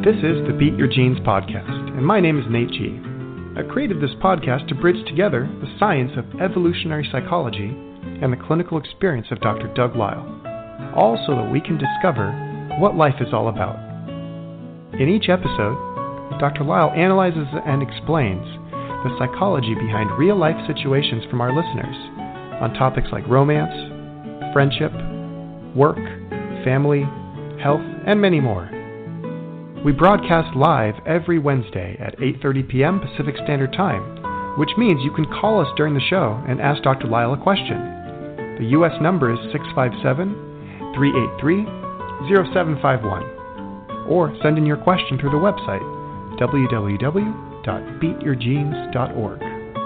This is the Beat Your Genes podcast, and my name is Nate G. I created this podcast to bridge together the science of evolutionary psychology and the clinical experience of Dr. Doug Lisle, all so that we can discover what life is all about. In each episode, Dr. Lisle analyzes and explains the psychology behind real-life situations from our listeners on topics like romance, friendship, work, family, health, and many more. We broadcast live every Wednesday at 8:30 p.m. Pacific Standard Time, which means you can call us during the show and ask Dr. Lisle a question. The U.S. number is 657-383-0751, or send in your question through the website, www.beatyourgenes.org.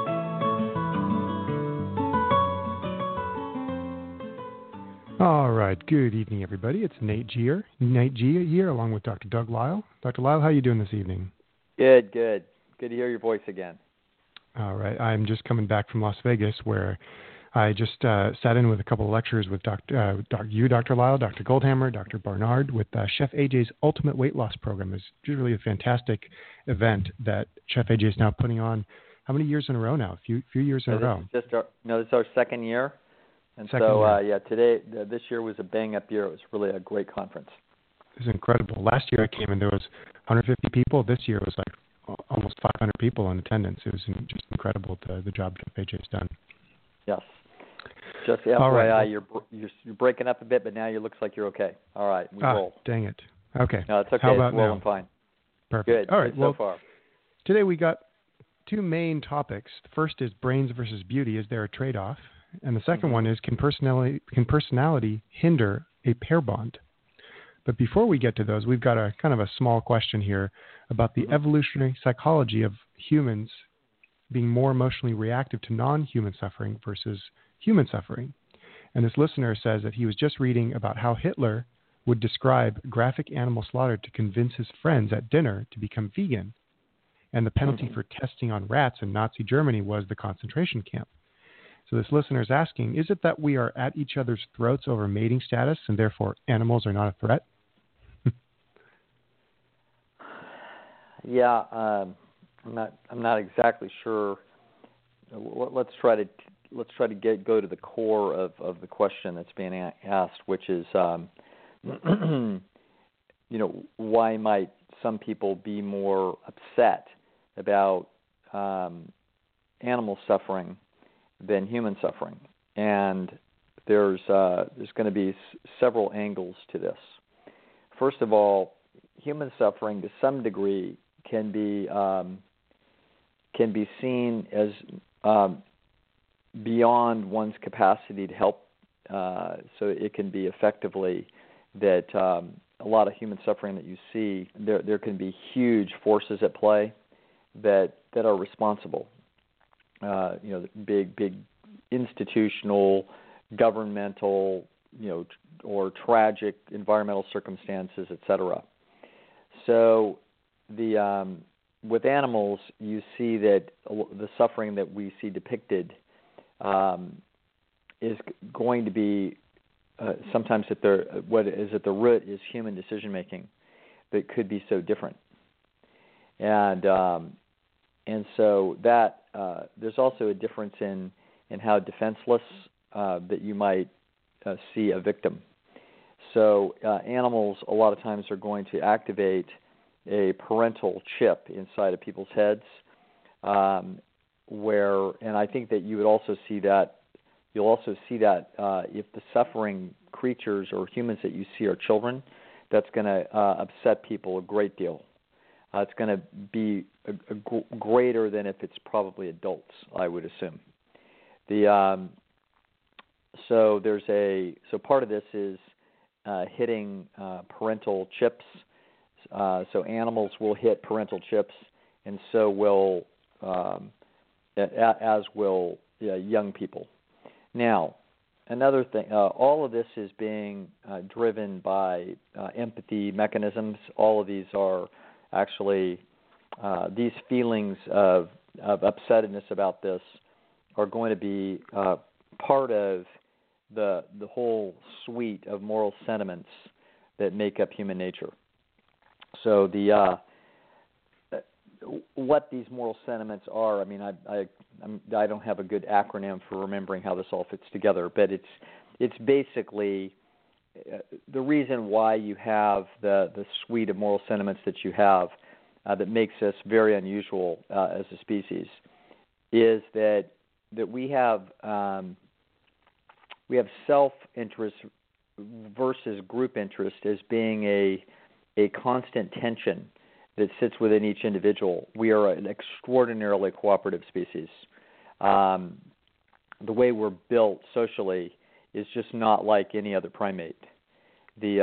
All right, good evening, everybody. It's Nate G here, along with Dr. Doug Lisle. Dr. Lisle, how are you doing this evening? Good. Good to hear your voice again. All right, I'm just coming back from Las Vegas, where I just sat in with a couple of lectures with Dr. Lisle, Dr. Goldhammer, Dr. Barnard, with Chef AJ's Ultimate Weight Loss Program. It's just really a fantastic event that Chef AJ is now putting on. How many years in a row now? A few years in a row. This is our second year. And this year was a bang-up year. It was really a great conference. It was incredible. Last year I came and there was 150 people. This year it was like almost 500 people in attendance. It was just incredible, the job Chef AJ's done. Yes. Just FYI, all right. You're breaking up a bit, but now it looks like you're okay. All right, we roll. Dang it. Okay. No, it's okay. How about it's rolling fine. Perfect. Good. All right. Good well, so far. Today we got two main topics. The first is brains versus beauty. Is there a trade-off? And the second one is, can personality hinder a pair bond? But before we get to those, we've got a kind of a small question here about the evolutionary psychology of humans being more emotionally reactive to non-human suffering versus human suffering. And this listener says that he was just reading about how Hitler would describe graphic animal slaughter to convince his friends at dinner to become vegan. And the penalty for testing on rats in Nazi Germany was the concentration camp. So this listener is asking, is it that we are at each other's throats over mating status and therefore animals are not a threat? Yeah, I'm not exactly sure. Let's try to go to the core of the question that's being asked, which is, why might some people be more upset about animal suffering than human suffering? And there's going to be several angles to this. First of all, human suffering to some degree can be seen as beyond one's capacity to help. So it can be effectively that a lot of human suffering that you see, there can be huge forces at play that are responsible. Big institutional, governmental, or tragic environmental circumstances, etc. So with animals, you see that the suffering that we see depicted is going to be sometimes what is at the root is human decision making that could be so different, and so that there's also a difference in how defenseless that you might see a victim. So animals a lot of times are going to activate a parental chip inside of people's heads, and I think that you would also see that. You'll also see that if the suffering creatures or humans that you see are children, that's going to upset people a great deal. It's going to be greater than if it's probably adults, I would assume. So part of this is hitting parental chips. So animals will hit parental chips, and so will as will young people. Now, another thing, all of this is being driven by empathy mechanisms. All of these are actually these feelings of upsetness about this are going to be part of the whole suite of moral sentiments that make up human nature. So the what these moral sentiments are, I mean, I don't have a good acronym for remembering how this all fits together, but it's basically the reason why you have the suite of moral sentiments that you have that makes us very unusual as a species is that we have self-interest versus group interest as being a constant tension that sits within each individual. We are an extraordinarily cooperative species. The way we're built socially is just not like any other primate. There's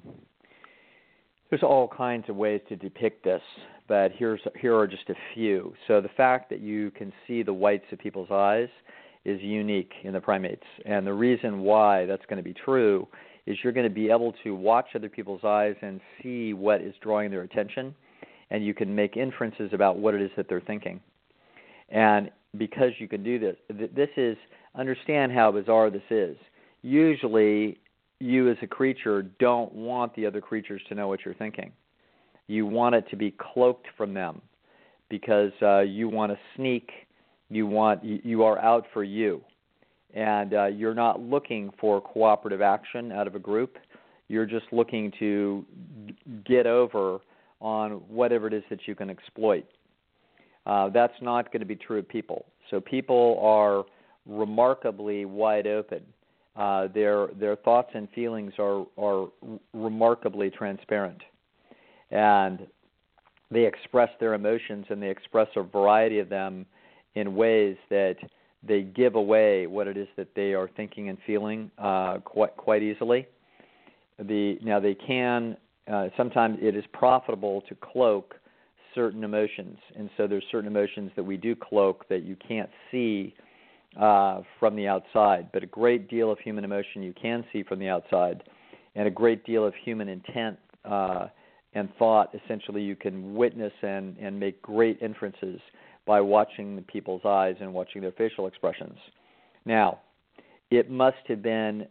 all kinds of ways to depict this, but here are just a few. So the fact that you can see the whites of people's eyes is unique in the primates. And the reason why that's going to be true is you're going to be able to watch other people's eyes and see what is drawing their attention, and you can make inferences about what it is that they're thinking. And because you can do this, understand how bizarre this is. Usually, you as a creature don't want the other creatures to know what you're thinking. You want it to be cloaked from them because you want to sneak. You are out for you. And you're not looking for cooperative action out of a group. You're just looking to get over on whatever it is that you can exploit. That's not going to be true of people. So people are remarkably wide open. Their thoughts and feelings are remarkably transparent. And they express their emotions, and they express a variety of them in ways that they give away what it is that they are thinking and feeling quite easily. Now they can, sometimes it is profitable to cloak certain emotions, and so there's certain emotions that we do cloak that you can't see from the outside, but a great deal of human emotion you can see from the outside, and a great deal of human intent and thought, essentially, you can witness and make great inferences by watching the people's eyes and watching their facial expressions. Now, it must have been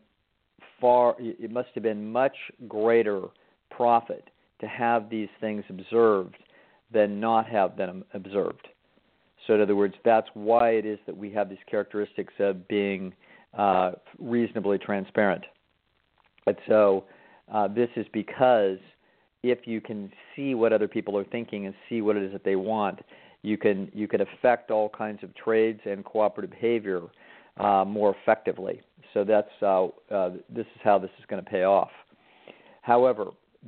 much greater profit to have these things observed than not have them observed. So in other words, that's why it is that we have these characteristics of being reasonably transparent. And so this is because if you can see what other people are thinking and see what it is that they want, you can affect all kinds of trades and cooperative behavior more effectively. So that's this is how this is going to pay off. However,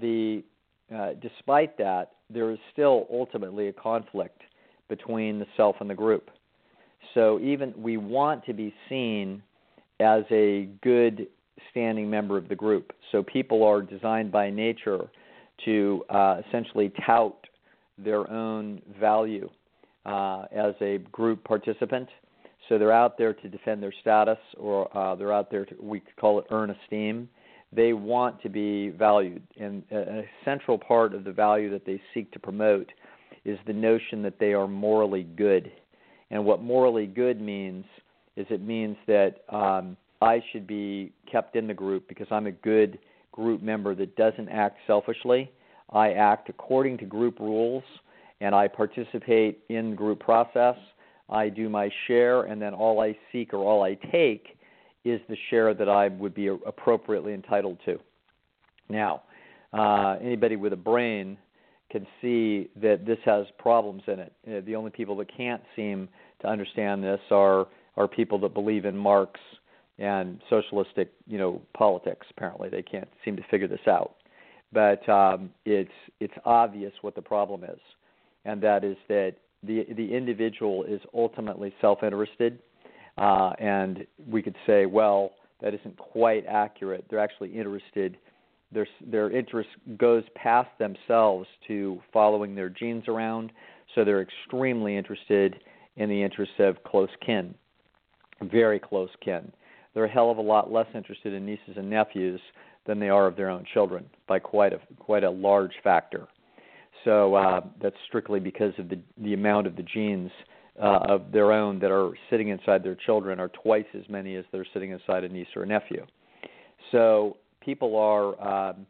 despite that, there is still ultimately a conflict between the self and the group. So even we want to be seen as a good standing member of the group. So people are designed by nature to essentially tout their own value as a group participant. So they're out there to defend their status, or they're out there to, we could call it, earn esteem. They want to be valued, and a central part of the value that they seek to promote is the notion that they are morally good. And what morally good means is it means that I should be kept in the group because I'm a good group member that doesn't act selfishly. I act according to group rules, and I participate in the group process. I do my share, and then all I seek or all I take is the share that I would be appropriately entitled to. Now, anybody with a brain can see that this has problems in it. The only people that can't seem to understand this are people that believe in Marx and socialistic, politics. Apparently, they can't seem to figure this out. But it's obvious what the problem is, and that is that the individual is ultimately self-interested, and we could say, well, that isn't quite accurate. They're actually interested. Their interest goes past themselves to following their genes around, so they're extremely interested in the interests of close kin, very close kin. They're a hell of a lot less interested in nieces and nephews than they are of their own children by quite a large factor. So that's strictly because of the amount of the genes of their own that are sitting inside their children are twice as many as they're sitting inside a niece or a nephew. So people are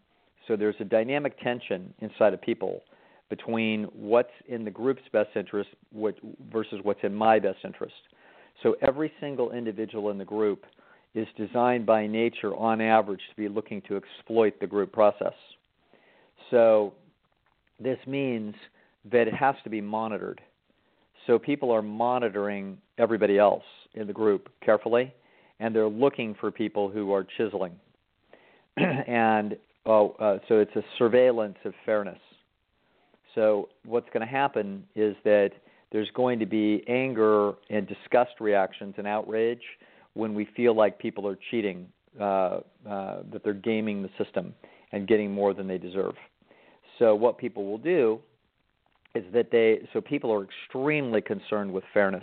So there's a dynamic tension inside of people between what's in the group's best interest versus what's in my best interest. So every single individual in the group is designed by nature, on average, to be looking to exploit the group process. So this means that it has to be monitored. So people are monitoring everybody else in the group carefully, and they're looking for people who are chiseling. And so it's a surveillance of fairness. So what's going to happen is that there's going to be anger and disgust reactions and outrage when we feel like people are cheating, that they're gaming the system and getting more than they deserve. So what people will do is that people are extremely concerned with fairness.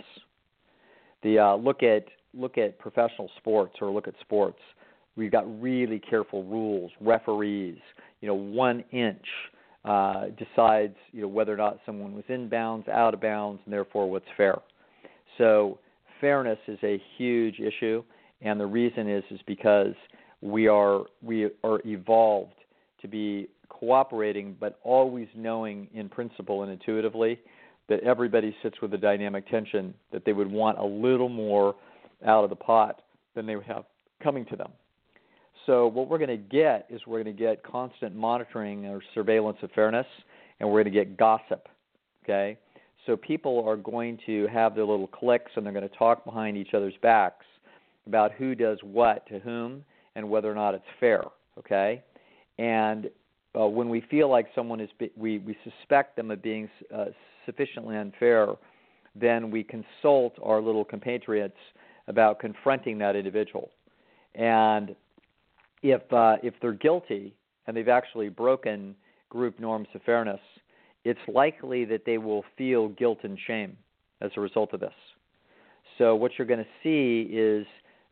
Look at professional sports or look at sports. We've got really careful rules. Referees, 1 inch decides, whether or not someone was in bounds, out of bounds, and therefore what's fair. So fairness is a huge issue, and the reason is because we are evolved to be cooperating, but always knowing in principle and intuitively that everybody sits with a dynamic tension that they would want a little more out of the pot than they would have coming to them. So what we're going to get is we're going to get constant monitoring or surveillance of fairness, and we're going to get gossip, okay? So people are going to have their little cliques, and they're going to talk behind each other's backs about who does what to whom and whether or not it's fair, okay? And when we feel like someone we suspect them of being sufficiently unfair, then we consult our little compatriots about confronting that individual. And if they're guilty and they've actually broken group norms of fairness, it's likely that they will feel guilt and shame as a result of this. So what you're going to see is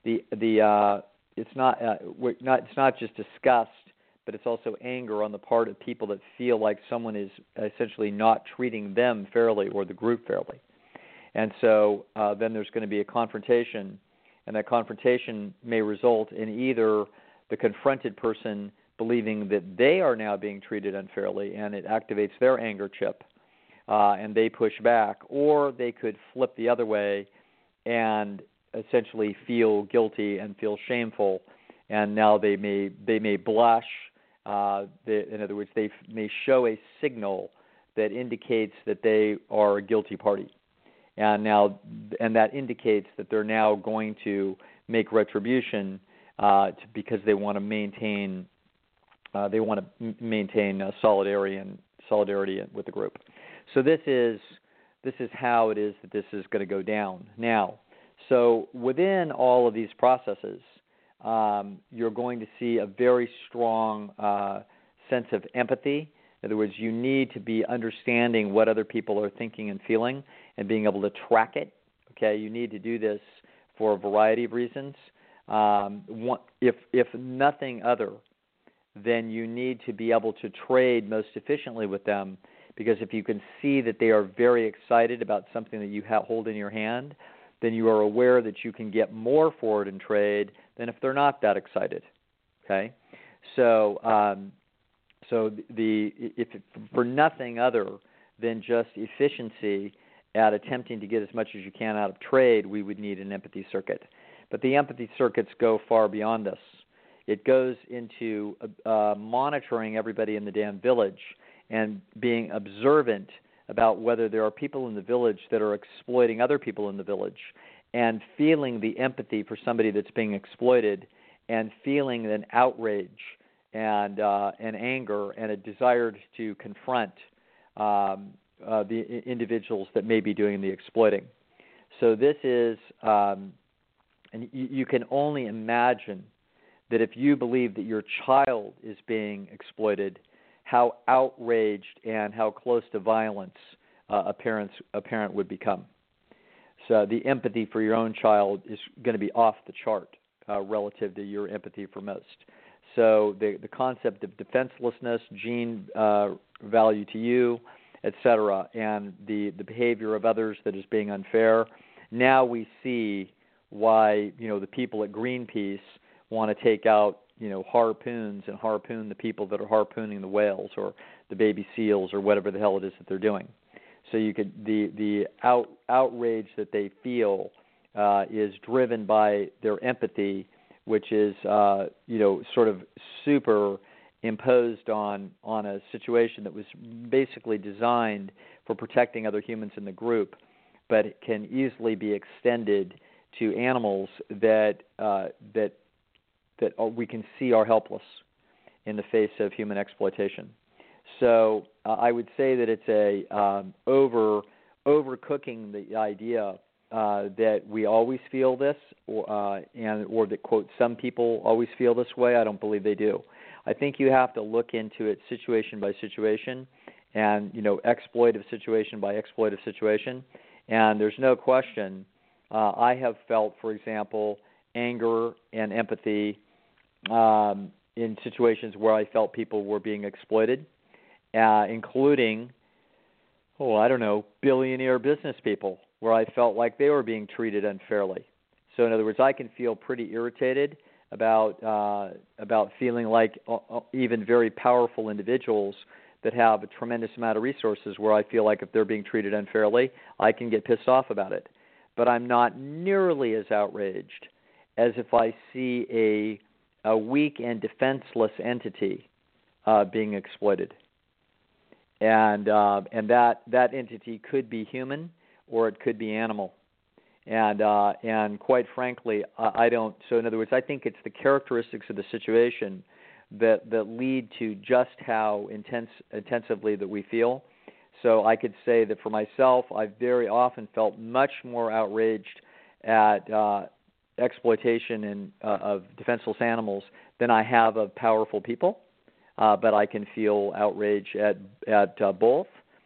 it's not just disgust, but it's also anger on the part of people that feel like someone is essentially not treating them fairly or the group fairly. And so then there's going to be a confrontation, and that confrontation may result in either the confronted person believing that they are now being treated unfairly, and it activates their anger chip, and they push back, or they could flip the other way and essentially feel guilty and feel shameful, and now they may blush. In other words, they may show a signal that indicates that they are a guilty party, and that indicates that they're now going to make retribution because they want to maintain solidarity with the group. So this is how it is that this is going to go down. Now, so within all of these processes, you're going to see a very strong sense of empathy. In other words, you need to be understanding what other people are thinking and feeling and being able to track it. Okay, you need to do this for a variety of reasons. If nothing other, then you need to be able to trade most efficiently with them, because if you can see that they are very excited about something that you hold in your hand, then you are aware that you can get more for it in trade than if they're not that excited. Okay, so if for nothing other than just efficiency at attempting to get as much as you can out of trade, we would need an empathy circuit. But the empathy circuits go far beyond this. It goes into monitoring everybody in the damn village and being observant about whether there are people in the village that are exploiting other people in the village, and feeling the empathy for somebody that's being exploited, and feeling an outrage and anger and a desire to confront the individuals that may be doing the exploiting. So this is, and you can only imagine that if you believe that your child is being exploited, how outraged and how close to violence a parent would become. So the empathy for your own child is going to be off the chart relative to your empathy for most. So the concept of defenselessness, gene value to you, etc., and the behavior of others that is being unfair. Now we see why the people at Greenpeace want to take out harpoons and harpoon the people that are harpooning the whales or the baby seals or whatever the hell it is that they're doing. So you could the outrage that they feel is driven by their empathy, which is sort of superimposed on a situation that was basically designed for protecting other humans in the group, but it can easily be extended to animals that we can see are helpless in the face of human exploitation. So I would say that it's a overcooking the idea that we always feel this, or that, quote, some people always feel this way. I don't believe they do. I think you have to look into it situation by situation, and exploitive situation by exploitive situation. And there's no question. I have felt, for example, anger and empathy in situations where I felt people were being exploited, including, billionaire business people, where I felt like they were being treated unfairly. So in other words, I can feel pretty irritated about feeling like even very powerful individuals that have a tremendous amount of resources, where I feel like if they're being treated unfairly, I can get pissed off about it. But I'm not nearly as outraged as if I see a weak and defenseless entity being exploited. And that entity could be human or it could be animal. And quite frankly, I don't. So in other words, I think it's the characteristics of the situation that lead to just how intensively that we feel. So I could say that for myself, I've very often felt much more outraged at exploitation of defenseless animals than I have of powerful people. But I can feel outrage at both.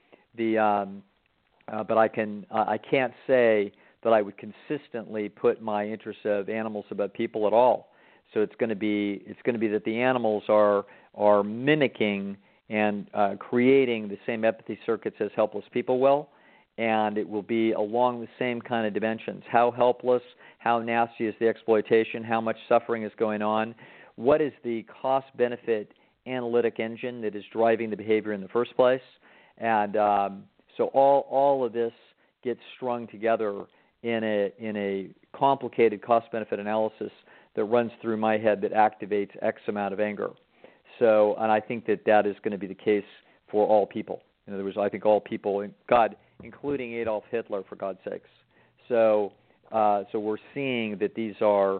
But I can't say that I would consistently put my interests of animals above people at all. So it's going to be that the animals are mimicking and creating the same empathy circuits as helpless people will, and it will be along the same kind of dimensions. How helpless, how nasty is the exploitation, how much suffering is going on, what is the cost-benefit analytic engine that is driving the behavior in the first place, and so all of this gets strung together in a complicated cost-benefit analysis that runs through my head that activates X amount of anger. So, and I think that is going to be the case for all people. In other words, I think all people, God, including Adolf Hitler, for God's sakes. So we're seeing that these are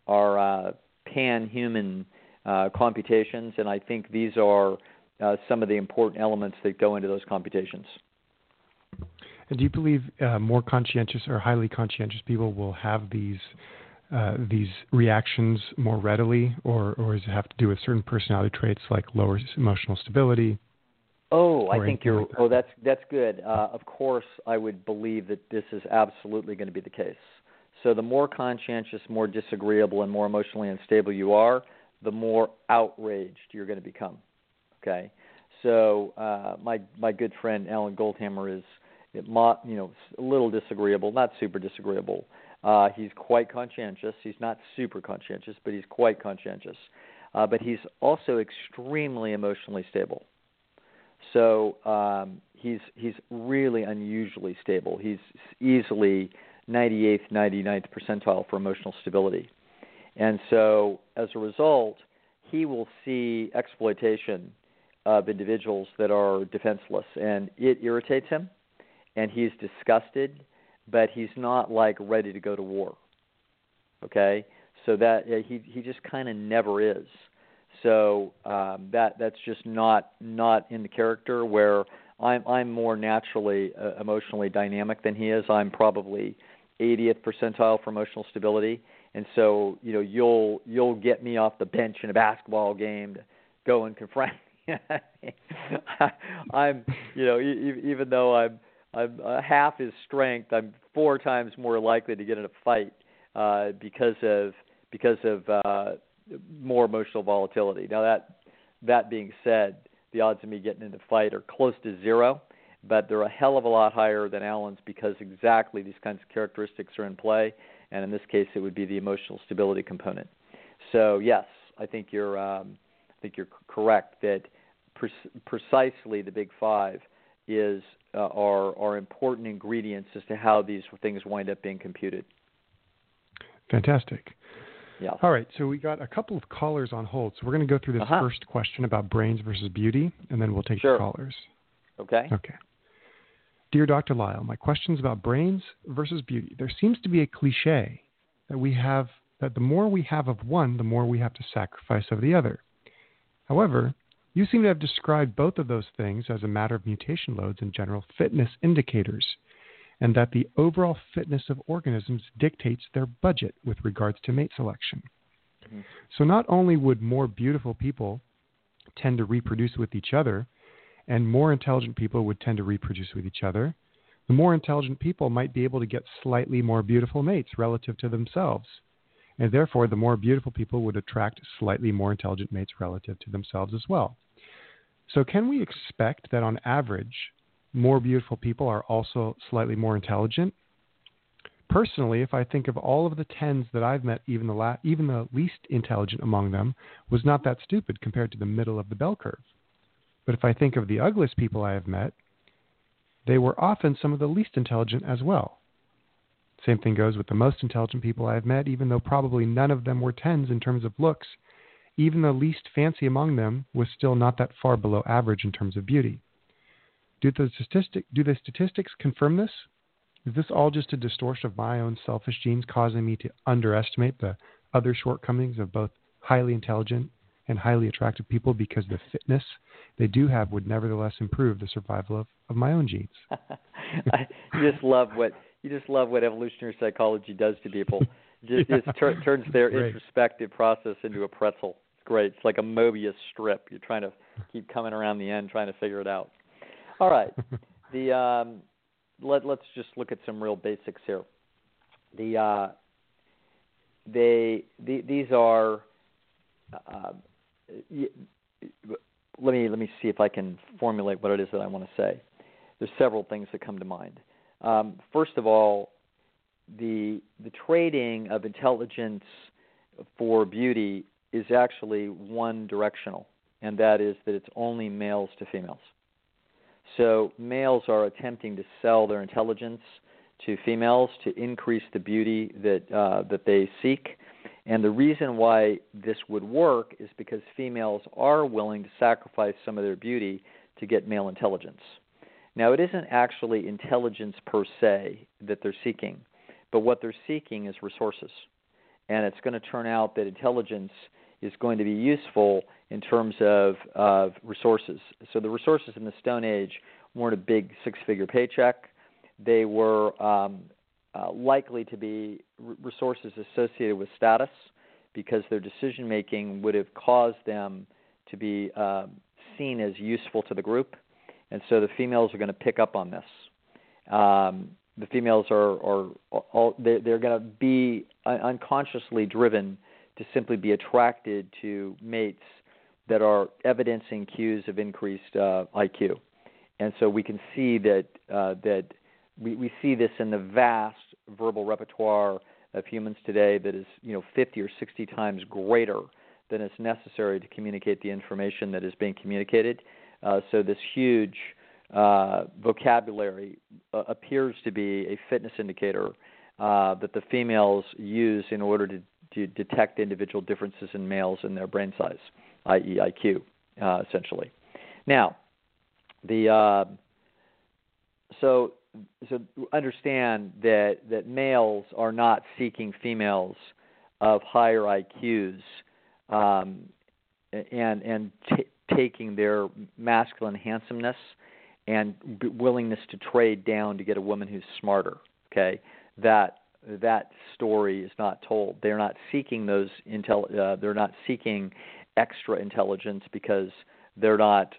pan-human computations, and I think these are some of the important elements that go into those computations. And do you believe more conscientious or highly conscientious people will have these reactions more readily, or does it have to do with certain personality traits like lower emotional stability? Oh, I think you're. Oh, that's good. Of course, I would believe that this is absolutely going to be the case. So the more conscientious, more disagreeable, and more emotionally unstable you are, the more outraged you're going to become. Okay. So my good friend Alan Goldhammer is, a little disagreeable, not super disagreeable. He's quite conscientious. He's not super conscientious, but he's quite conscientious. But he's also extremely emotionally stable. So he's really unusually stable. He's easily 98th, 99th percentile for emotional stability. And so as a result, he will see exploitation of individuals that are defenseless, and it irritates him, and he's disgusted, but he's not like ready to go to war. Okay? So that he just kind of never is. So that's just not in the character, where I'm more naturally emotionally dynamic than he is. I'm probably 80th percentile for emotional stability, and so you'll get me off the bench in a basketball game to go and confront. I'm even though I'm half his strength, I'm 4 times more likely to get in a fight because of more emotional volatility. Now that being said, the odds of me getting in a fight are close to 0, but they're a hell of a lot higher than Alan's because exactly these kinds of characteristics are in play, and in this case it would be the emotional stability component. So yes, I think you're correct that precisely the big five are important ingredients as to how these things wind up being computed. Fantastic. Yeah. All right, so we got a couple of callers on hold, so we're going to go through this first question about brains versus beauty, and then we'll take the callers. Okay. Okay. Dear Dr. Lisle, my question is about brains versus beauty. There seems to be a cliche that the more we have of one, the more we have to sacrifice of the other. However, you seem to have described both of those things as a matter of mutation loads and general fitness indicators, and that the overall fitness of organisms dictates their budget with regards to mate selection. Mm-hmm. So not only would more beautiful people tend to reproduce with each other, and more intelligent people would tend to reproduce with each other, the more intelligent people might be able to get slightly more beautiful mates relative to themselves. And therefore, the more beautiful people would attract slightly more intelligent mates relative to themselves as well. So can we expect that on average, more beautiful people are also slightly more intelligent? Personally, if I think of all of the 10s that I've met, even the least intelligent among them was not that stupid compared to the middle of the bell curve. But if I think of the ugliest people I have met, they were often some of the least intelligent as well. Same thing goes with the most intelligent people I have met, even though probably none of them were 10s in terms of looks. Even the least fancy among them was still not that far below average in terms of beauty. Do the statistics confirm this? Is this all just a distortion of my own selfish genes causing me to underestimate the other shortcomings of both highly intelligent and highly attractive people because the fitness they do have would nevertheless improve the survival of my own genes? You just love what evolutionary psychology does to people. It turns their introspective process into a pretzel. It's great. It's like a Mobius strip. You're trying to keep coming around the end, trying to figure it out. All right. Let's just look at some real basics here. These are. Let me see if I can formulate what it is that I want to say. There's several things that come to mind. First of all, the trading of intelligence for beauty is actually one directional, and that is that it's only males to females. So males are attempting to sell their intelligence to females to increase the beauty that they seek. And the reason why this would work is because females are willing to sacrifice some of their beauty to get male intelligence. Now, it isn't actually intelligence per se that they're seeking, but what they're seeking is resources. And it's going to turn out that intelligence is going to be useful in terms of resources. So the resources in the Stone Age weren't a big six-figure paycheck. They were likely to be resources associated with status because their decision-making would have caused them to be seen as useful to the group. And so the females are going to pick up on this. The females they're going to be unconsciously driven to simply be attracted to mates that are evidencing cues of increased IQ. And so we can see that we see this in the vast verbal repertoire of humans today that is 50 or 60 times greater than is necessary to communicate the information that is being communicated. So this huge vocabulary appears to be a fitness indicator that the females use in order to detect individual differences in males in their brain size, i.e. IQ, essentially. Now, so understand that males are not seeking females of higher IQs and taking their masculine handsomeness and willingness to trade down to get a woman who's smarter. Okay, that story is not told. They're not seeking those they're not seeking extra intelligence because they're not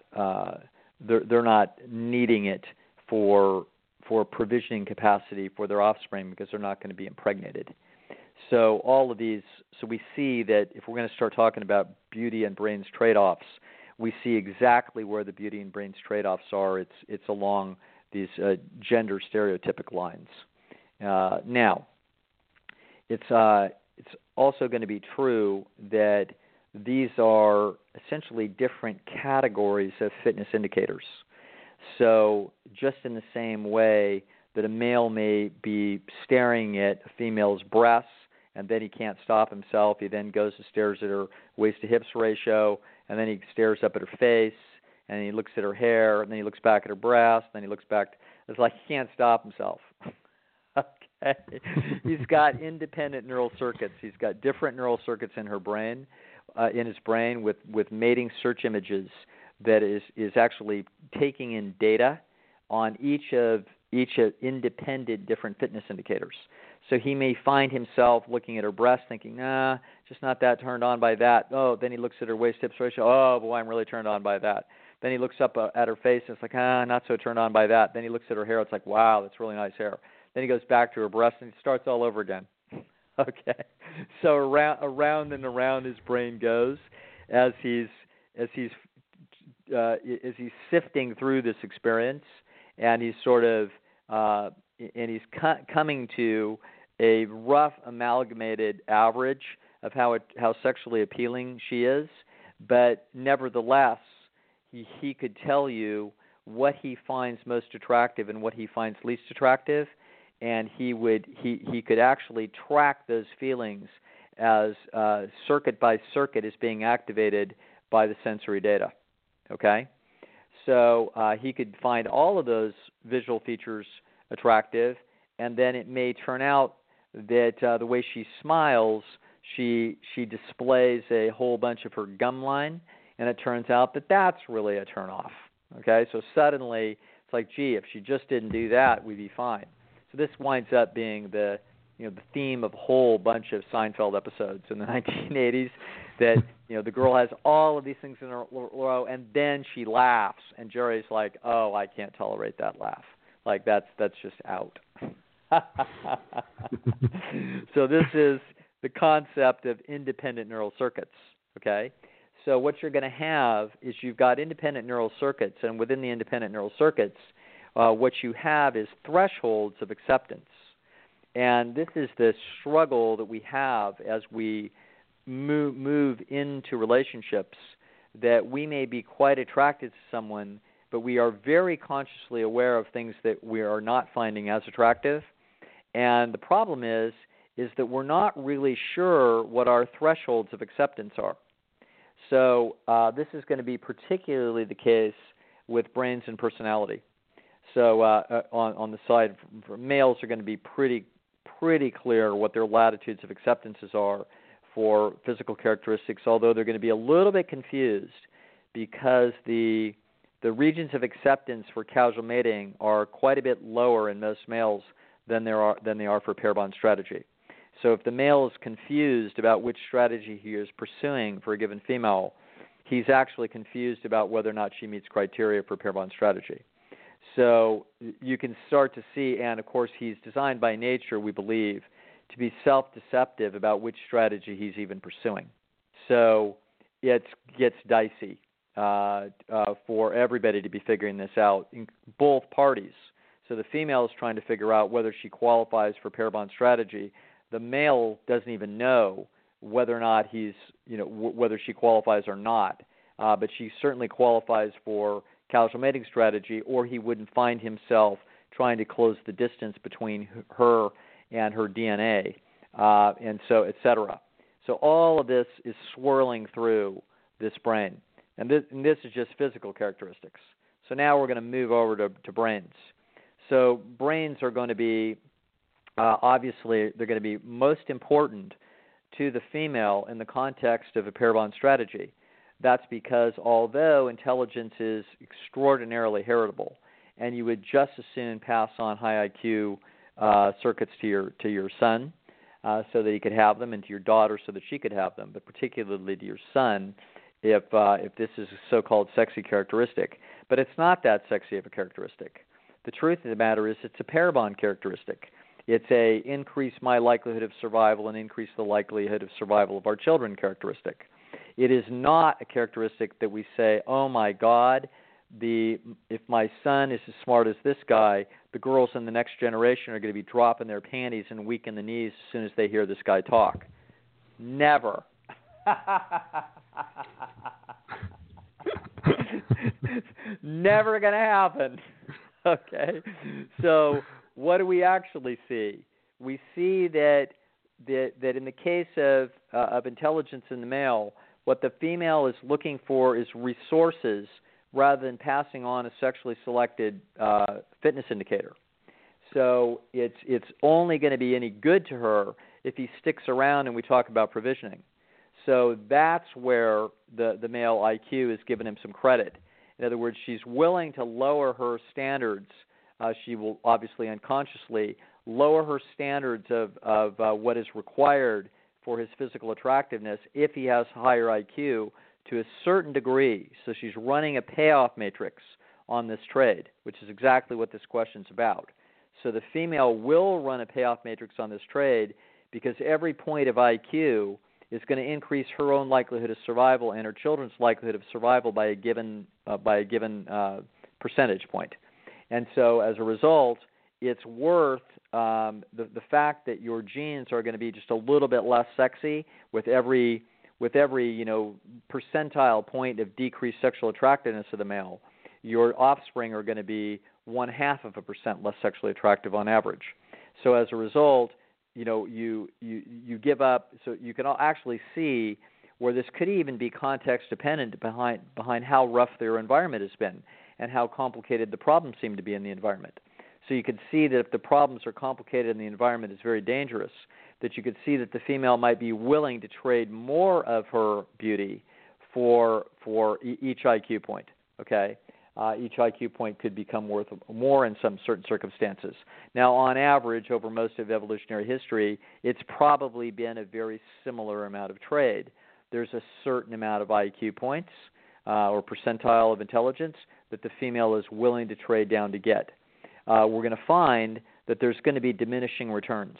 needing it for provisioning capacity for their offspring because they're not going to be impregnated. So all of these. So we see that if we're going to start talking about beauty and brains trade-offs, we see exactly where the beauty and brains trade-offs are. It's along these gender stereotypic lines. Now, it's also going to be true that these are essentially different categories of fitness indicators. So just in the same way that a male may be staring at a female's breasts, and then he can't stop himself, he then goes and stares at her waist-to-hips ratio, and then he stares up at her face, and he looks at her hair, and then he looks back at her breast, and then he looks back. It's like he can't stop himself. Okay? He's got independent neural circuits. He's got different neural circuits in her brain, in his brain with mating search images that is actually taking in data on each of independent different fitness indicators. So he may find himself looking at her breast thinking, nah, just not that turned on by that. Oh, then he looks at her waist-hips ratio. Oh, boy, I'm really turned on by that. Then he looks up at her face, and it's like, not so turned on by that. Then he looks at her hair. It's like, wow, that's really nice hair. Then he goes back to her breast, and it starts all over again. Okay? So around and around his brain goes as he's sifting through this experience, and he's sort of coming to a rough amalgamated average of how sexually appealing she is, but nevertheless, he could tell you what he finds most attractive and what he finds least attractive, and he could actually track those feelings as circuit by circuit is being activated by the sensory data. Okay? So he could find all of those visual features attractive, and then it may turn out that the way she smiles, she displays a whole bunch of her gum line, and it turns out that that's really a turnoff. Okay, so suddenly it's like, gee, if she just didn't do that, we'd be fine. So this winds up being the theme of a whole bunch of Seinfeld episodes in the 1980s. That the girl has all of these things in a row, and then she laughs, and Jerry's like, oh, I can't tolerate that laugh. Like that's just out. So this is the concept of independent neural circuits. Okay. So what you're going to have is you've got independent neural circuits, and within the independent neural circuits, what you have is thresholds of acceptance. And this is the struggle that we have as we move into relationships, that we may be quite attracted to someone, but we are very consciously aware of things that we are not finding as attractive. And the problem is that we're not really sure what our thresholds of acceptance are. So this is going to be particularly the case with brains and personality. So on the side, for males are going to be pretty clear what their latitudes of acceptances are for physical characteristics, although they're going to be a little bit confused because the regions of acceptance for causal mating are quite a bit lower in most males than they are for pair bond strategy. So if the male is confused about which strategy he is pursuing for a given female, he's actually confused about whether or not she meets criteria for pair bond strategy. So you can start to see, and of course he's designed by nature, we believe, to be self-deceptive about which strategy he's even pursuing. So it gets dicey for everybody to be figuring this out, in both parties. So the female is trying to figure out whether she qualifies for pair bond strategy. The male doesn't even know whether or not whether she qualifies or not, but she certainly qualifies for causal mating strategy, or he wouldn't find himself trying to close the distance between her and her DNA, and so et cetera. So all of this is swirling through this brain, and this is just physical characteristics. So now we're going to move over to brains. So brains are going to be obviously they're going to be most important to the female in the context of a pair bond strategy. That's because although intelligence is extraordinarily heritable, and you would just as soon pass on high IQ circuits to your son so that he could have them, and to your daughter so that she could have them, but particularly to your son if this is a so-called sexy characteristic. But it's not that sexy of a characteristic. The truth of the matter is it's a pair bond characteristic. It's a increase my likelihood of survival and increase the likelihood of survival of our children characteristic. It is not a characteristic that we say, oh my God, if my son is as smart as this guy, the girls in the next generation are going to be dropping their panties and weak in the knees as soon as they hear this guy talk. Never. Never going to happen. Okay. So what do we actually see? We see that in the case of intelligence in the male, what the female is looking for is resources rather than passing on a sexually selected fitness indicator. So it's only going to be any good to her if he sticks around and we talk about provisioning. So that's where the male IQ has given him some credit. In other words, she's willing to lower her standards. She will obviously unconsciously lower her standards of what is required for his physical attractiveness if he has higher IQ to a certain degree. So she's running a payoff matrix on this trade, which is exactly what this question's about. So the female will run a payoff matrix on this trade because every point of IQ is going to increase her own likelihood of survival and her children's likelihood of survival by a given percentage point. And so as a result, it's worth the fact that your genes are going to be just a little bit less sexy with every percentile point of decreased sexual attractiveness of the male. Your offspring are going to be 0.5% less sexually attractive on average. So as a result, you give up. So you can actually see where this could even be context dependent behind how rough their environment has been and how complicated the problems seem to be in the environment. So you could see that if the problems are complicated and the environment is very dangerous, that you could see that the female might be willing to trade more of her beauty for each IQ point. Okay, each IQ point could become worth more in some certain circumstances. Now, on average, over most of evolutionary history, it's probably been a very similar amount of trade. There's a certain amount of IQ points or percentile of intelligence that the female is willing to trade down to get. We're going to find that there's going to be diminishing returns.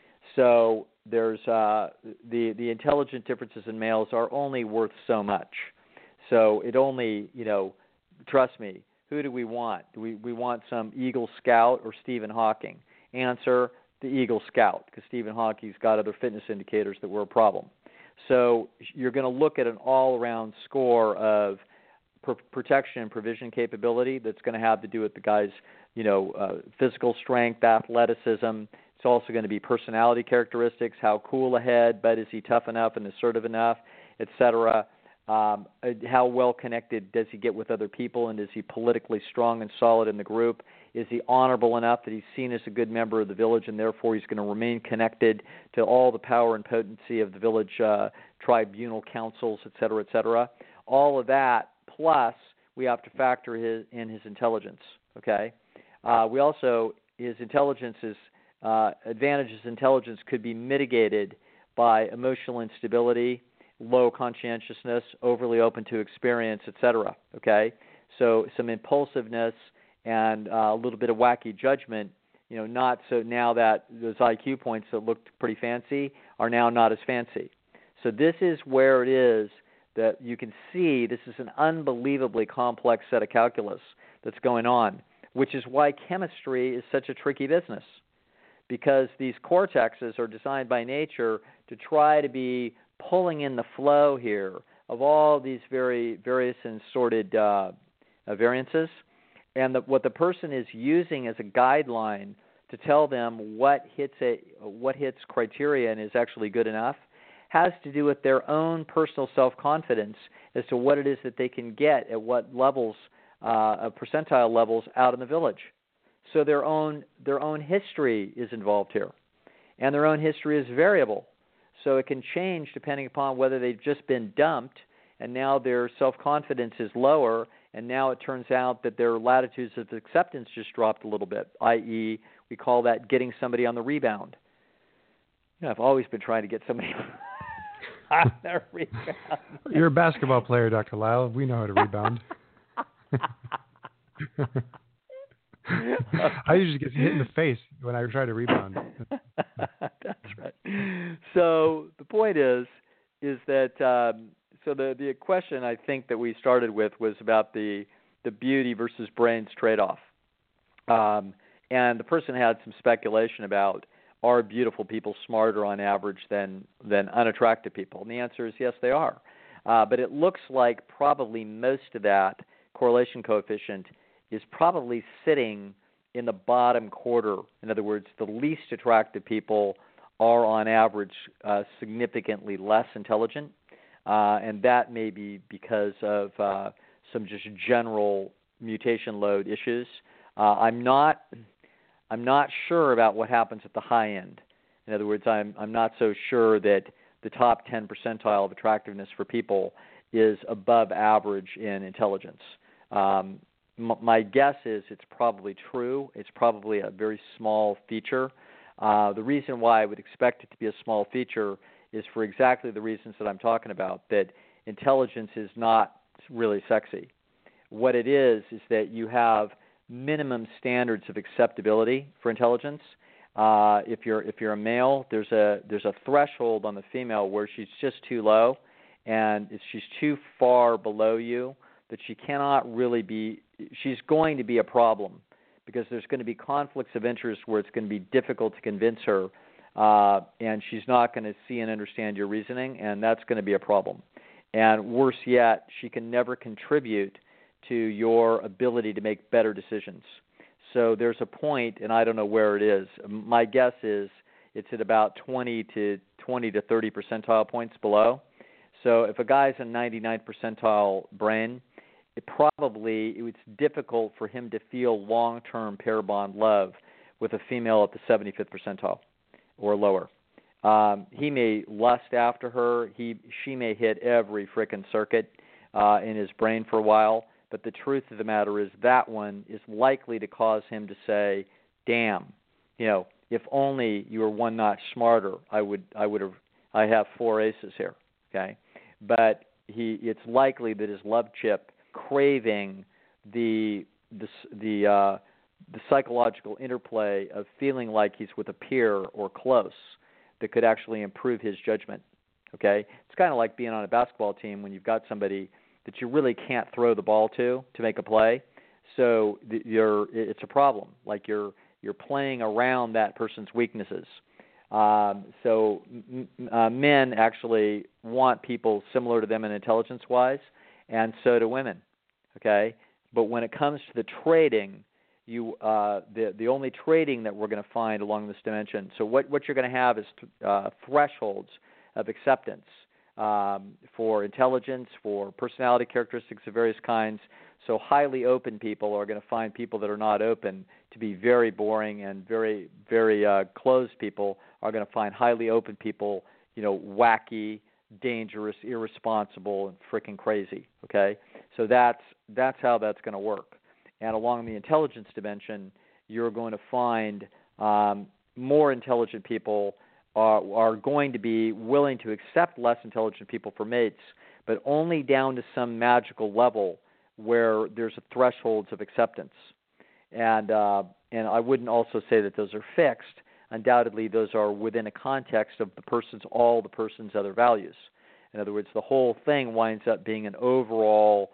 So there's the intelligent differences in males are only worth so much. So it only, trust me, who do we want? Do we want some Eagle Scout or Stephen Hawking? Answer, the Eagle Scout, because Stephen Hawking's got other fitness indicators that were a problem. So you're going to look at an all-around score of protection and provision capability that's going to have to do with the guy's, physical strength, athleticism. It's also going to be personality characteristics, how cool ahead, but is he tough enough and assertive enough, et cetera. How well connected does he get with other people, and is he politically strong and solid in the group? Is he honorable enough that he's seen as a good member of the village, and therefore he's going to remain connected to all the power and potency of the village tribunal councils, et cetera, et cetera. All of that, plus we have to factor in his intelligence, okay? We also, his intelligence is, advantages intelligence could be mitigated by emotional instability, low conscientiousness, overly open to experience, etc. Okay, so some impulsiveness and a little bit of wacky judgment. Not so now that those IQ points that looked pretty fancy are now not as fancy. So this is where it is that you can see this is an unbelievably complex set of calculus that's going on, which is why chemistry is such a tricky business, because these cortexes are designed by nature to try to be pulling in the flow here of all these various and sorted variances, and what the person is using as a guideline to tell them what hits criteria and is actually good enough has to do with their own personal self-confidence as to what it is that they can get at what levels, percentile levels out in the village. So their own history is involved here, and their own history is variable. So it can change depending upon whether they've just been dumped and now their self-confidence is lower, and now it turns out that their latitudes of acceptance just dropped a little bit, i.e. we call that getting somebody on the rebound. I've always been trying to get somebody on the rebound. You're a basketball player, Dr. Lyle. We know how to rebound. I usually get hit in the face when I try to rebound. That's right. So the point is that so the question I think that we started with was about the beauty versus brains trade-off, and the person had some speculation about, are beautiful people smarter on average than unattractive people? And the answer is yes, they are. But it looks like probably most of that correlation coefficient is probably sitting in the bottom quarter. In other words, the least attractive people are on average significantly less intelligent, and that may be because of some just general mutation load issues. I'm not sure about what happens at the high end. In other words, I'm not so sure that the top 10 percentile of attractiveness for people is above average in intelligence. My guess is it's probably true. It's probably a very small feature. The reason why I would expect it to be a small feature is for exactly the reasons that I'm talking about, that intelligence is not really sexy. What it is that you have minimum standards of acceptability for intelligence. If you're a male, there's a threshold on the female where she's just too low, and if she's too far below you, that she cannot really be. She's going to be a problem because there's going to be conflicts of interest where it's going to be difficult to convince her, and she's not going to see and understand your reasoning, and that's going to be a problem. And worse yet, she can never contribute to your ability to make better decisions. So there's a point, and I don't know where it is. My guess is it's at about 20 to 30 percentile points below. So if a guy's a 99th percentile brain, it's difficult for him to feel long-term pair bond love with a female at the 75th percentile or lower. He may lust after her. She may hit every frickin' circuit in his brain for a while. But the truth of the matter is that one is likely to cause him to say, "Damn, if only you were one notch smarter, I have 4 aces here." Okay, but it's likely that his love chip craving the psychological interplay of feeling like he's with a peer or close that could actually improve his judgment. Okay, it's kind of like being on a basketball team when you've got somebody that you really can't throw the ball to make a play. So it's a problem. Like you're playing around that person's weaknesses. So men actually want people similar to them in intelligence-wise, and so do women. Okay, but when it comes to the trading, the only trading that we're going to find along this dimension. So what you're going to have is thresholds of acceptance. For intelligence, for personality characteristics of various kinds. So highly open people are going to find people that are not open to be very boring, and very, very closed people are going to find highly open people, wacky, dangerous, irresponsible, and freaking crazy. Okay, so that's how that's going to work. And along the intelligence dimension, you're going to find more intelligent people are going to be willing to accept less intelligent people for mates, but only down to some magical level where there's thresholds of acceptance. And I wouldn't also say that those are fixed. Undoubtedly, those are within a context of all the person's other values. In other words, the whole thing winds up being an overall,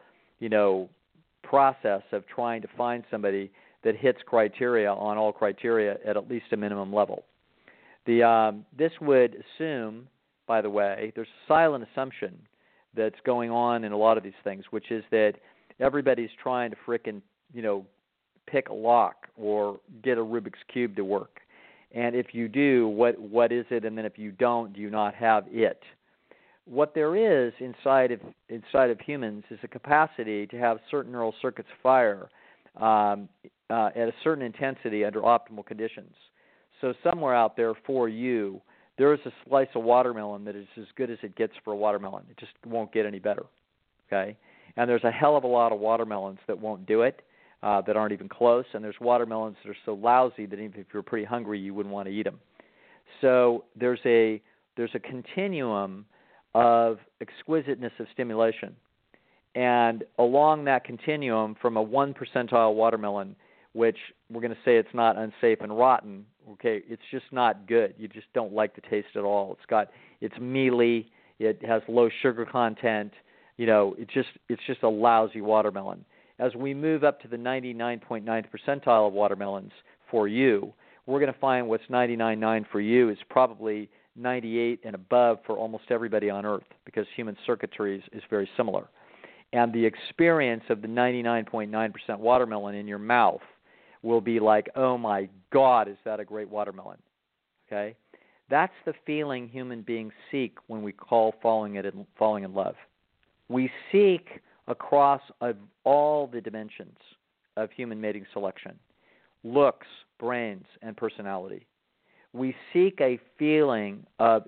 process of trying to find somebody that hits criteria on all criteria at least a minimum level. This would assume, by the way, there's a silent assumption that's going on in a lot of these things, which is that everybody's trying to frickin', pick a lock or get a Rubik's Cube to work. And if you do, what is it? And then if you don't, do you not have it? What there is inside of humans is a capacity to have certain neural circuits fire at a certain intensity under optimal conditions. So somewhere out there for you, there is a slice of watermelon that is as good as it gets for a watermelon. It just won't get any better, okay? And there's a hell of a lot of watermelons that won't do it, that aren't even close, and there's watermelons that are so lousy that even if you're pretty hungry, you wouldn't want to eat them. So there's a continuum of exquisiteness of stimulation. And along that continuum, from a 1 percentile watermelon, which we're going to say it's not unsafe and rotten, okay, it's just not good. You just don't like the taste at all. It's mealy, it has low sugar content, it's just a lousy watermelon. As we move up to the 99.9th percentile of watermelons for you, we're going to find what's 99.9 for you is probably 98 and above for almost everybody on Earth because human circuitry is very similar. And the experience of the 99.9% watermelon in your mouth will be like, oh my God, is that a great watermelon? Okay? That's the feeling human beings seek when we call falling in love. We seek across all the dimensions of human mating selection, looks, brains, and personality. We seek a feeling of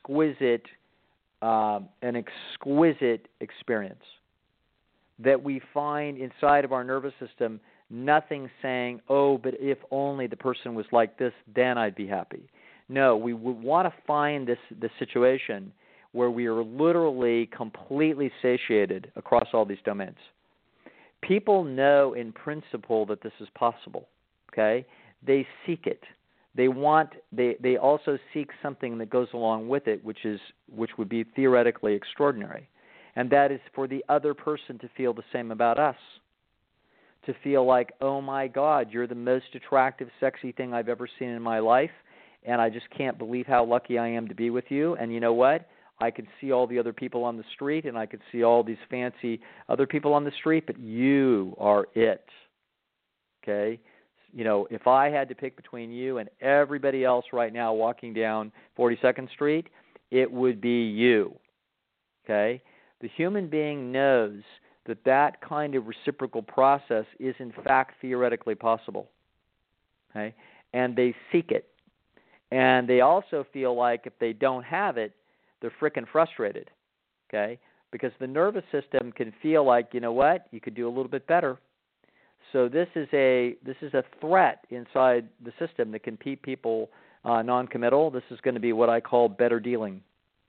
an exquisite experience that we find inside of our nervous system, nothing saying, oh, but if only the person was like this, then I'd be happy. No, we would want to find this situation where we are literally completely satiated across all these domains. People know in principle that this is possible, okay? They seek it. They also seek something that goes along with it, which would be theoretically extraordinary. And that is for the other person to feel the same about us. To feel like, oh my God, you're the most attractive, sexy thing I've ever seen in my life, and I just can't believe how lucky I am to be with you. And you know what? I could see all the other people on the street, and I could see all these fancy other people on the street, but you are it. Okay? You know, if I had to pick between you and everybody else right now walking down 42nd Street, it would be you. Okay? The human being knows that kind of reciprocal process is in fact theoretically possible. Okay? And they seek it. And they also feel like if they don't have it, they're frickin' frustrated. Okay? Because the nervous system can feel like, you know what, you could do a little bit better. So this is a threat inside the system that can keep people non-committal. This is going to be what I call better dealing.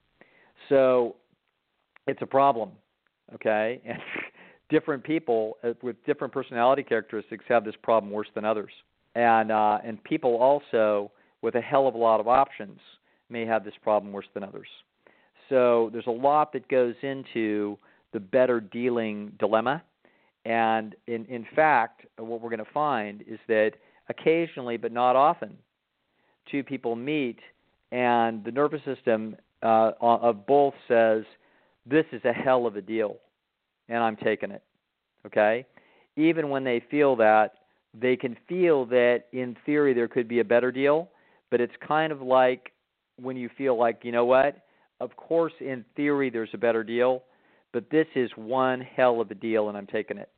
So it's a problem, okay? And different people with different personality characteristics have this problem worse than others. And people also with a hell of a lot of options may have this problem worse than others. So there's a lot that goes into the better dealing dilemma. And in fact, what we're going to find is that occasionally, but not often, two people meet and the nervous system of both says, this is a hell of a deal, and I'm taking it, okay? Even when they feel that, they can feel that in theory there could be a better deal, but it's kind of like when you feel like, you know what, of course in theory there's a better deal, but this is one hell of a deal, and I'm taking it.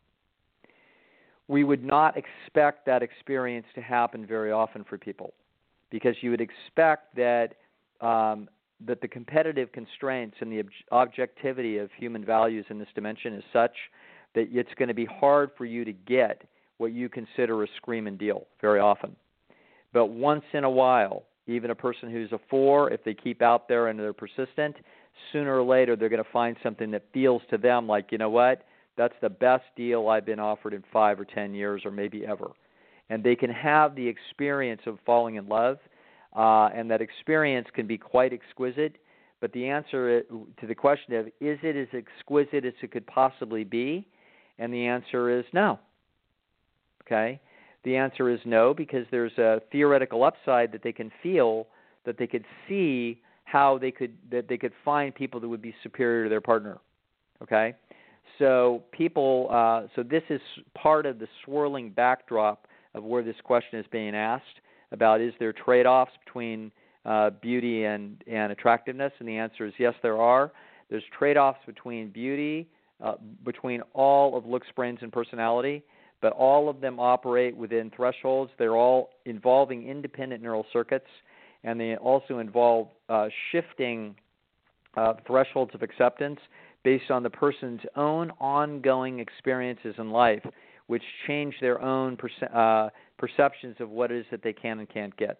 We would not expect that experience to happen very often for people because you would expect that that the competitive constraints and the objectivity of human values in this dimension is such that it's going to be hard for you to get what you consider a screaming deal very often. But once in a while, even a person who's a 4, if they keep out there and they're persistent, sooner or later they're going to find something that feels to them like, you know what, that's the best deal I've been offered in 5 or 10 years or maybe ever. And they can have the experience of falling in love, and that experience can be quite exquisite. But the answer to the question of, is it as exquisite as it could possibly be? And the answer is no. Okay? The answer is no, because there's a theoretical upside that they can feel, that they could see how they could find people that would be superior to their partner. Okay? So so this is part of the swirling backdrop of where this question is being asked about, is there trade-offs between beauty and attractiveness? And the answer is yes, there are. There's trade-offs between beauty, between all of looks, brains, and personality, but all of them operate within thresholds. They're all involving independent neural circuits, and they also involve shifting thresholds of acceptance based on the person's own ongoing experiences in life, which change their own perceptions of what it is that they can and can't get.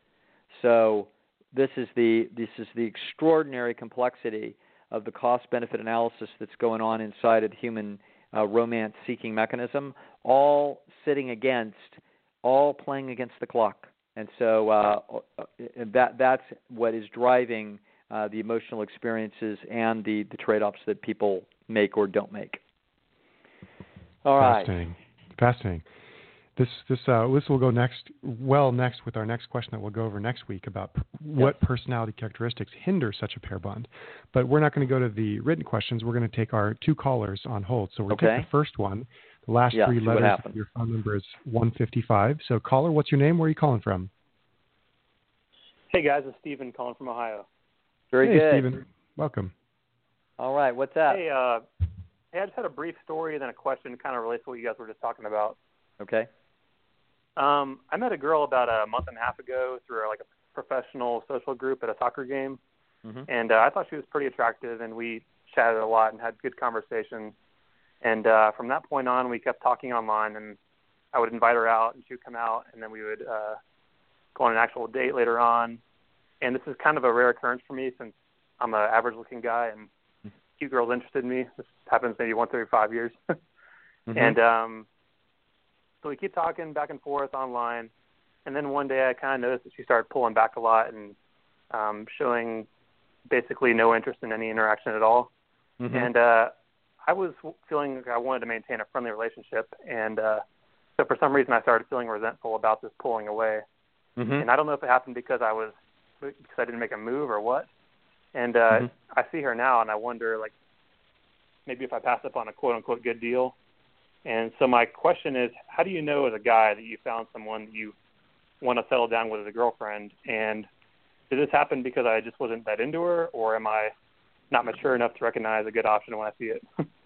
So this is the extraordinary complexity of the cost-benefit analysis that's going on inside of the human romance-seeking mechanism, all playing against the clock. And so that's what is driving the emotional experiences and the trade-offs that people make or don't make. All right. Fascinating. This will go next with our next question that we'll go over next week about what personality characteristics hinder such a pair bond. But we're not going to go to the written questions. We're going to take our 2 callers on hold. So we'll take the first one. The last 3 letters of your phone number is 155. So caller, what's your name? Where are you calling from? Hey guys, it's Steven calling from Ohio. Very good. Hey Steven, welcome. All right, what's up? Hey, I just had a brief story and then a question kind of relates to what you guys were just talking about. Okay. I met a girl about a month and a half ago through like a professional social group at a soccer game, and I thought she was pretty attractive, and we chatted a lot and had good conversation. And from that point on, we kept talking online, and I would invite her out, and she would come out, and then we would go on an actual date later on. And this is kind of a rare occurrence for me since I'm an average-looking guy, and cute girls interested in me. This happens maybe once every 5 years. And so we keep talking back and forth online, and then one day I kind of noticed that she started pulling back a lot and showing basically no interest in any interaction at all. And I was feeling like I wanted to maintain a friendly relationship, and so for some reason I started feeling resentful about this pulling away. And I don't know if it happened because I didn't make a move or what. And I see her now, and I wonder, like, maybe if I pass up on a quote-unquote good deal. And so my question is, how do you know as a guy that you found someone that you want to settle down with as a girlfriend? And did this happen because I just wasn't that into her, or am I not mature enough to recognize a good option when I see it?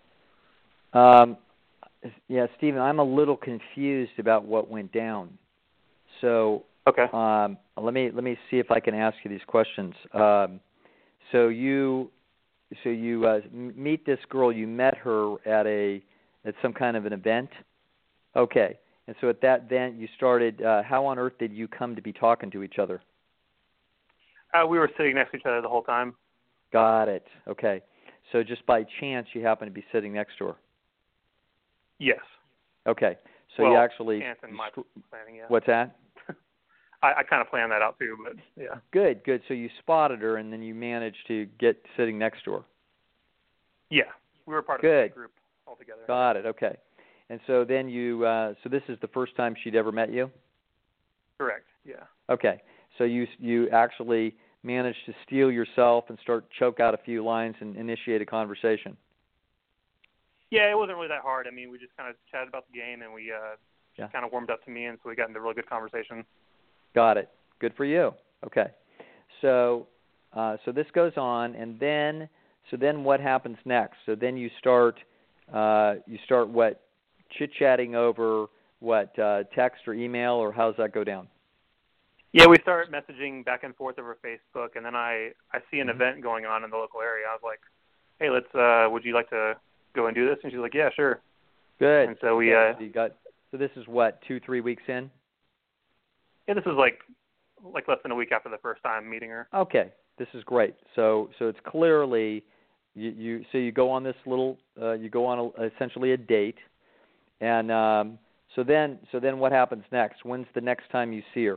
Yeah, Stephen, I'm a little confused about what went down. So let me see if I can ask you these questions. So you meet this girl. You met her at some kind of an event. Okay. And so at that event, you started. How on earth did you come to be talking to each other? We were sitting next to each other the whole time. Got it. Okay. So just by chance, you happened to be sitting next to her. Yes. Okay. So you actually. Chance in my planning, yeah. What's that? I kind of planned that out too, but yeah. Good. So you spotted her, and then you managed to get sitting next to her. Yeah, we were part of the group altogether. Got it. Okay. And so then so this is the first time she'd ever met you? Correct. Yeah. Okay. So you actually managed to steel yourself and choke out a few lines and initiate a conversation. Yeah, it wasn't really that hard. I mean, we just kind of chatted about the game, and we kind of warmed up to me, and so we got into a really good conversation. Got it. Good for you. Okay. So this goes on, and then what happens next? So then you start what, chit-chatting over what, text or email, or how does that go down? Yeah, we start messaging back and forth over Facebook, and then I see an event going on in the local area. I was like, hey, would you like to go and do this? And she's like, yeah, sure. Good. And so we so this is what, 2-3 weeks in? Yeah, this was like less than a week after the first time meeting her. Okay, this is great. So it's clearly you go on this little you go on essentially a date, and so then what happens next? When's the next time you see her?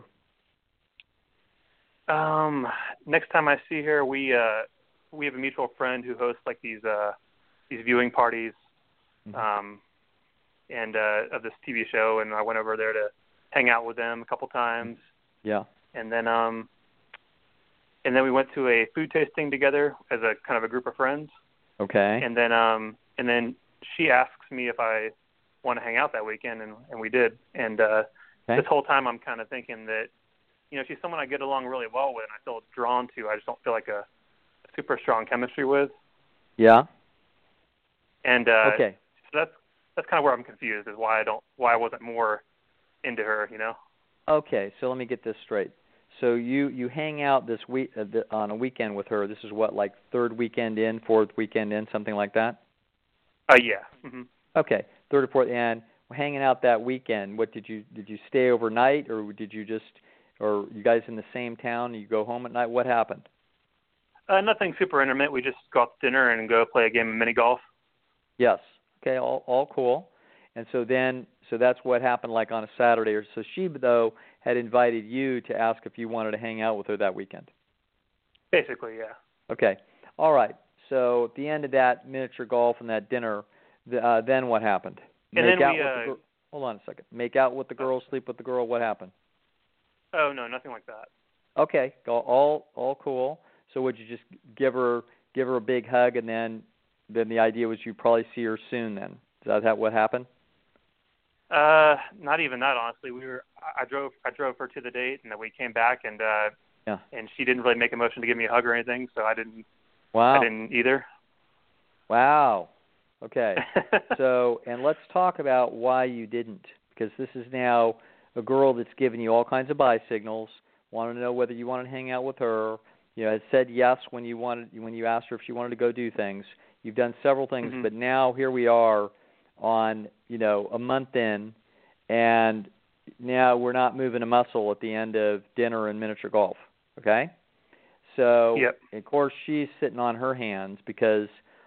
Next time I see her, we have a mutual friend who hosts like these viewing parties, and of this TV show, and I went over there to hang out with them a couple times. Yeah. And then we went to a food tasting together as a kind of a group of friends. Okay. And then she asks me if I want to hang out that weekend, and we did. And this whole time I'm kind of thinking that, she's someone I get along really well with and I feel drawn to. I just don't feel like a super strong chemistry with. Yeah. And so that's kind of where I'm confused, is why I wasn't more into her, Okay, so let me get this straight. So you hang out this week on a weekend with her. This is what, like third weekend in, fourth weekend in, something like that? Yeah. Mm-hmm. Okay, third or fourth, and we're hanging out that weekend. What did you stay overnight, or or you guys in the same town? You go home at night. What happened? Nothing super intimate. We just go out to dinner and go play a game of mini golf. Yes. Okay, all cool. And so that's what happened, like on a Saturday. So she, though, had invited you to ask if you wanted to hang out with her that weekend. Basically, yeah. Okay. All right. So at the end of that miniature golf and that dinner, then what happened? And then Hold on a second. Make out with the girl, sleep with the girl. What happened? Oh no, nothing like that. Okay, all cool. So would you just give her a big hug, and then the idea was you'd probably see her soon? Then is that what happened? Not even that, honestly. I drove her to the date, and then we came back, and and she didn't really make a motion to give me a hug or anything, so I didn't. Wow. I didn't either. Wow. Okay. So, and let's talk about why you didn't, because this is now a girl that's given you all kinds of buy signals, wanted to know whether you wanted to hang out with her. You know, had said yes when you asked her if she wanted to go do things. You've done several things, but now here we are on, a month in, and now we're not moving a muscle at the end of dinner and miniature golf, okay? So, of course, she's sitting on her hands because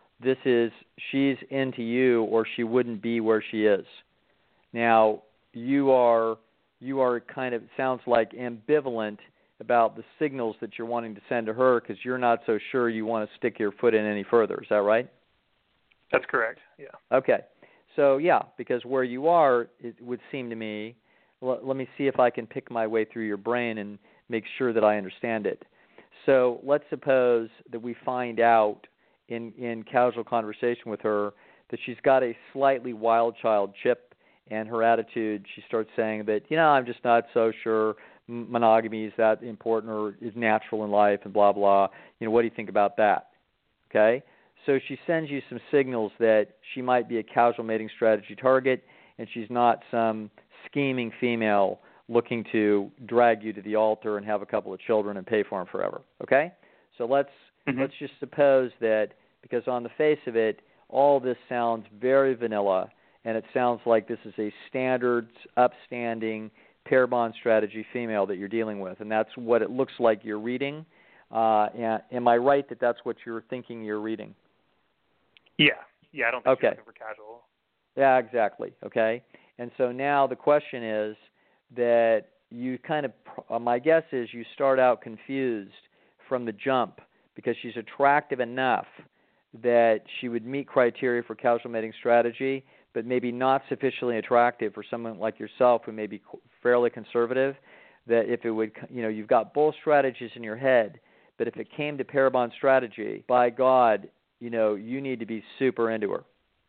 she's into you, or she wouldn't be where she is. Now, you are kind of, it sounds like, ambivalent about the signals that you're wanting to send to her because you're not so sure you want to stick your foot in any further. Is that right? That's correct, yeah. Okay. So, because where you are, it would seem to me, let me see if I can pick my way through your brain and make sure that I understand it. So let's suppose that we find out in casual conversation with her that she's got a slightly wild child chip, and her attitude, she starts saying that, I'm just not so sure monogamy is that important or is natural in life and blah, blah. What do you think about that? Okay? So she sends you some signals that she might be a casual mating strategy target, and she's not some scheming female looking to drag you to the altar and have a couple of children and pay for them forever. Okay? So let's just suppose that, because on the face of it, all this sounds very vanilla, and it sounds like this is a standard, upstanding, pair bond strategy female that you're dealing with, and that's what it looks like you're reading. Am I right that that's what you're thinking you're reading? Yeah, I don't think she's looking for casual. Yeah, exactly. Okay, and so now the question is that you kind of, my guess is you start out confused from the jump because she's attractive enough that she would meet criteria for casual mating strategy, but maybe not sufficiently attractive for someone like yourself who may be fairly conservative, that if it would, you've got both strategies in your head, but if it came to pair bond strategy, by God, you need to be super into her.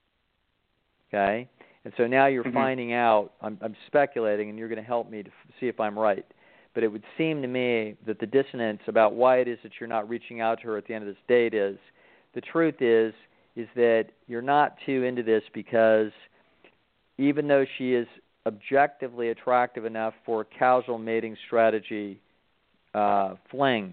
Okay? And so now you're finding out, I'm speculating, and you're going to help me to see if I'm right, but it would seem to me that the dissonance about why it is that you're not reaching out to her at the end of this date is, the truth is that you're not too into this because even though she is objectively attractive enough for a casual mating strategy fling,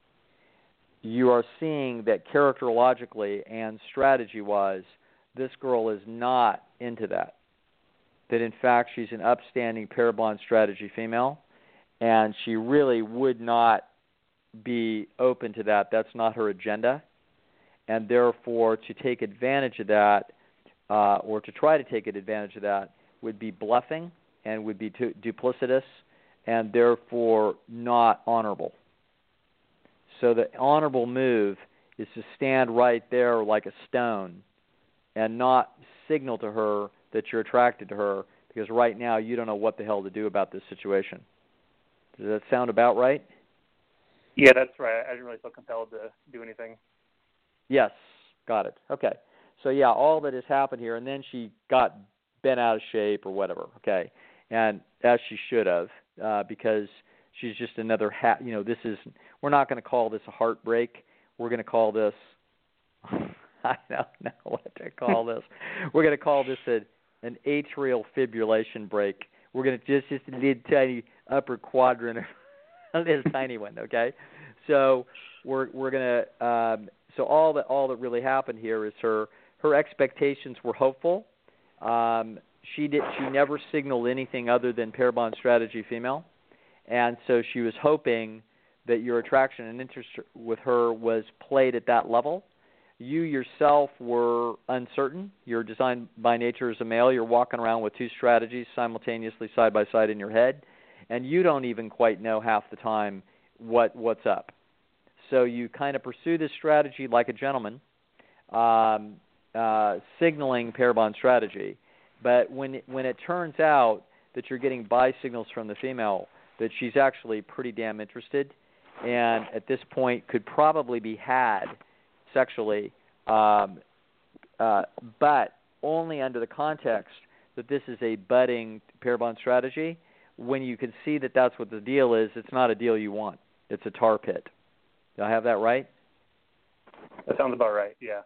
you are seeing that characterologically and strategy-wise, this girl is not into that. That in fact she's an upstanding pair bond strategy female, and she really would not be open to that. That's not her agenda. And therefore, to take advantage of that, or to try to take advantage of that, would be bluffing and would be duplicitous and therefore not honorable. So the honorable move is to stand right there like a stone and not signal to her that you're attracted to her, because right now you don't know what the hell to do about this situation. Does that sound about right? Yeah, that's right. I didn't really feel compelled to do anything. Yes, got it. Okay. So, all that has happened here, and then she got bent out of shape or whatever, okay, and as she should have, because she's just another, we're not going to call this a heartbreak. We're going to call this, I don't know what to call this. We're going to call this an atrial fibrillation break. We're going to just a little tiny upper quadrant, a little tiny one, okay? So we're going to, so all that really happened here is her expectations were hopeful. She never signaled anything other than pair bond strategy female, and so she was hoping that your attraction and interest with her was played at that level. You yourself were uncertain. You're designed by nature as a male. You're walking around with two strategies simultaneously side by side in your head, and you don't even quite know half the time what's up. So you kind of pursue this strategy like a gentleman, signaling pair bond strategy, But when it turns out that you're getting buy signals from the female, that she's actually pretty damn interested, and at this point could probably be had sexually, but only under the context that this is a budding pair bond strategy. When you can see that that's what the deal is, it's not a deal you want. It's a tar pit. Do I have that right? That sounds about right, yeah.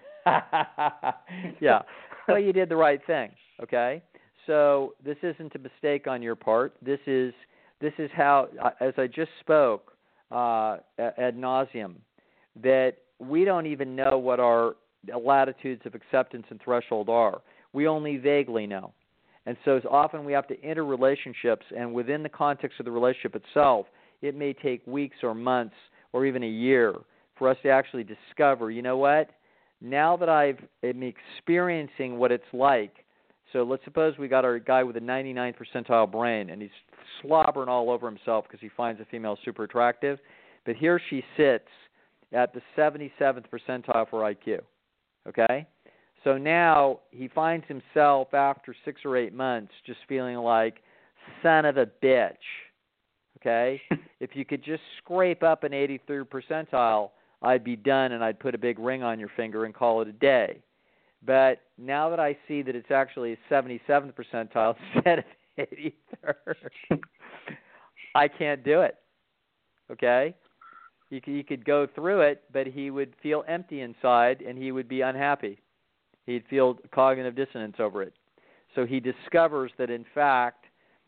Yeah. Well, you did the right thing, okay? So this isn't a mistake on your part. This is how, as I just spoke ad nauseum, that we don't even know what our latitudes of acceptance and threshold are. We only vaguely know. And so often we have to enter relationships, and within the context of the relationship itself, it may take weeks or months or even a year for us to actually discover, you know what, now that I'm experiencing what it's like, so let's suppose we got our guy with a 99th percentile brain, and he's slobbering all over himself because he finds a female super attractive, but here she sits at the 77th percentile for IQ, okay? So now he finds himself after 6 or 8 months just feeling like, son of a bitch, okay? If you could just scrape up an 83rd percentile, I'd be done and I'd put a big ring on your finger and call it a day. But now that I see that it's actually a 77th percentile instead of 83rd, I can't do it, okay? He could go through it, but he would feel empty inside and he would be unhappy. He'd feel cognitive dissonance over it. So he discovers that, in fact,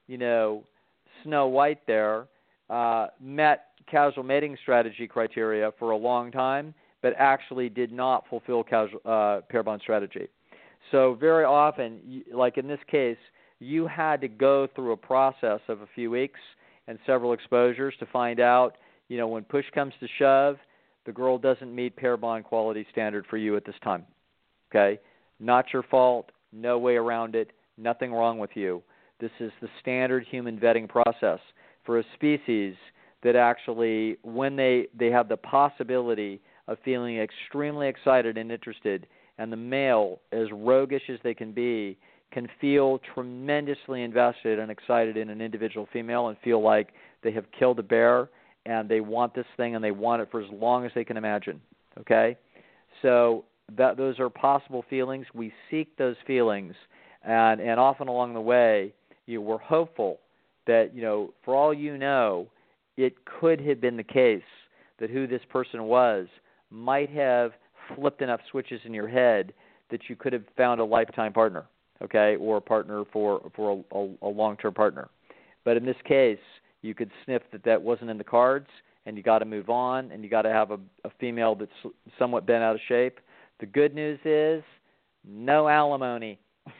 Snow White there met casual mating strategy criteria for a long time, but actually did not fulfill pair bond strategy. So very often, like in this case, you had to go through a process of a few weeks and several exposures to find out, when push comes to shove, the girl doesn't meet pair bond quality standard for you at this time. Okay? Not your fault, no way around it, nothing wrong with you. This is the standard human vetting process for a species that actually, when they have the possibility of feeling extremely excited and interested, and the male, as roguish as they can feel tremendously invested and excited in an individual female and feel like they have killed a bear and they want this thing and they want it for as long as they can imagine, okay? So those are possible feelings. We seek those feelings, and often along the way, we're hopeful that, for all you know, it could have been the case that who this person was might have flipped enough switches in your head that you could have found a lifetime partner, okay, or a partner for a long-term partner. But in this case, you could sniff that wasn't in the cards, and you got to move on, and you got to have a female that's somewhat bent out of shape. The good news is no alimony.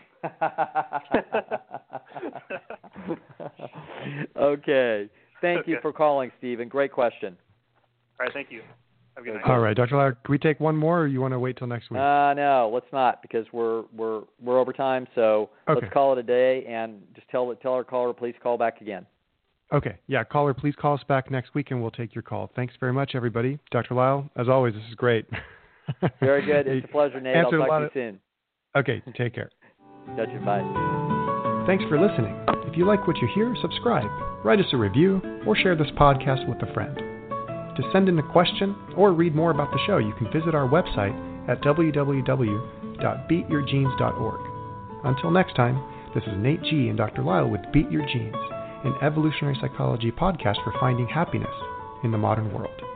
Okay. Thank you for calling, Stephen. Great question. All right, thank you. Have a good night. All right, Dr. Lauer, can we take one more, or you want to wait till next week? No, let's not, because we're over time. So okay. Let's call it a day, and just tell our caller please call back again. Okay. Yeah, caller, please call us back next week, and we'll take your call. Thanks very much, everybody. Dr. Lyle, as always, this is great. Very good. It's a pleasure, Nate. I'll talk to you soon. Okay. Take care. Gotcha. Bye. Thanks for listening. If you like what you hear, subscribe, write us a review, or share this podcast with a friend. To send in a question or read more about the show, you can visit our website at www.beatyourgenes.org. Until next time, this is Nate G. and Dr. Lyle with Beat Your Genes, an evolutionary psychology podcast for finding happiness in the modern world.